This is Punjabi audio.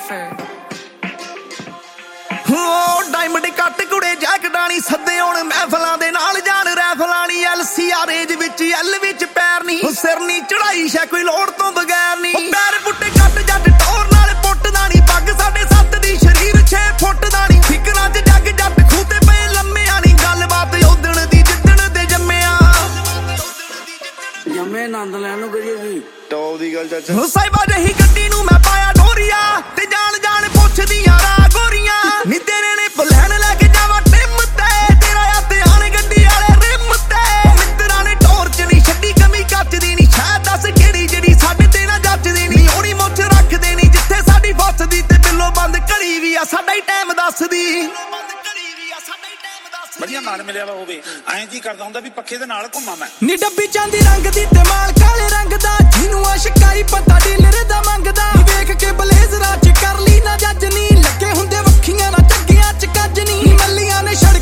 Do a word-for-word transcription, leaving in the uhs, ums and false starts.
Cypher ਡਾਇਮੰਡ ਕੱਟ ਕੁੜੇ ਜੈਕਟਾਣੀ ਸੱਦੇ ਹੁਣ ਮਹਿਫਲਾਂ ਦੇ ਨਾਲ ਜਾਣ ਰੈਫਲਾਣੀ ਐਲਸੀ ਆ ਰੇਂਜ ਵਿੱਚ ਐਲ ਵਿੱਚ ਪੈਰ ਨਹੀਂ ਸਿਰ ਨਹੀਂ ਚੜਾਈ ਸ਼ੈ ਕੋਈ ਲੋੜ ਤੋਂ ਬਗੈਰ ਨਹੀਂ ਪੈਰ ਪੁੱਟੇ ਕੱਟ ਜੱਟ ਟੋਰ ਨਾਲ ਪੁੱਟਦਾ ਨਹੀਂ ਪੱਗ ਸਾਡੇ ਸੱਤ ਦੀ ਸ਼ਰੀਰ ਛੇ ਫੁੱਟ ਦਾ ਨਹੀਂ ਫਿਕਰਾਂ 'ਚ ਜੱਗ ਜੱਟ ਖੂਤੇ ਪਏ ਲੰਮਿਆਂ ਨਹੀਂ ਗੱਲਬਾਤ ਉਦਣ ਦੀ ਜਿੱਦਣ ਦੇ ਜੰਮਿਆ ਜੰਮੇ ਆਨੰਦ ਲੈਣ ਨੂੰ ਕਰੀਏ ਵੀ ਟੌਪ ਦੀ ਗੱਲ ਚਾਚਾ ਸਾਹਿਬਾ ਜਹੀ ਗੱਡੀ ਨੂੰ ਮੈਂ ਪਾਇਆ ਡੋਰੀਆ ਤੇ ਜਾਣ ਜਾਣ ਪੁੱਛਦੀਆਂ ਰਾ ਗੋਰੀਆਂ ਨੀ ਤੇਰੇ ਨੇ ਪਲਾਨ ਲੈ ਕੇ ਜਾਵਾ ਟਿਮ ਤੇ ਤੇਰਾ ਹੱਥ ਆਣ ਗੱਡੀ ਵਾਲੇ ਰਿਮ ਤੇ ਮਿੱਤਰਾਂ ਨੇ ਟੋਰ ਚ ਨਹੀਂ ਛੱਡੀ ਕਮੀ ਕੱਚ ਦੀ ਨਹੀਂ ਸ਼ਾਇਦ ਦੱਸ ਕਿਹੜੀ ਜਿਹੜੀ ਸਾਡੇ ਤੇ ਨਾ ਜੱਜਦੀ ਨਹੀਂ ਹੋਣੀ ਮੁੱਛ ਰੱਖਦੇ ਨਹੀਂ ਜਿੱਥੇ ਸਾਡੀ ਫਸਦੀ ਤੇ ਬਿੱਲੋ ਬੰਦ ਘੜੀ ਵੀ ਆ ਸਾਡਾ ਹੀ ਟਾਈਮ ਦੱਸਦੀ ਵਧੀਆ ਮਾਲ ਮਿਲਿਆ ਵਾ ਹੋਵੇ ਐਂ ਜੀ ਕਰਦਾ ਹੁੰਦਾ ਵੀ ਪੱਖੇ ਦੇ ਨਾਲ ਘੁੰਮਾਂ ਮੈਂ ਨੀ ਡੱਬੀ ਚਾਂਦੀ ਰੰਗ ਦੀ ਤੇ ਮਾਲ ਕਾਲੇ ਰੰਗ ਦਾ ਜਿਹਨੂੰ ਆਸ਼ਕਾਈ ਪਤਾ ਡੀਲਰ ਦਾ ਮੰਗਦਾ ਵੇਖ ਕੇ ਬਲੇਜ਼ਰਾਂ ਚ ਕਰ ਲਈ ਨਾ ਜੱਜ ਨਹੀਂ ਲੱਗੇ ਹੁੰਦੇ ਵੱਖੀਆਂ ਨਾ ਚੱਗੀਆਂ ਚ ਕੱਜ ਨਹੀਂ ਮੱਲੀਆਂ ਨੇ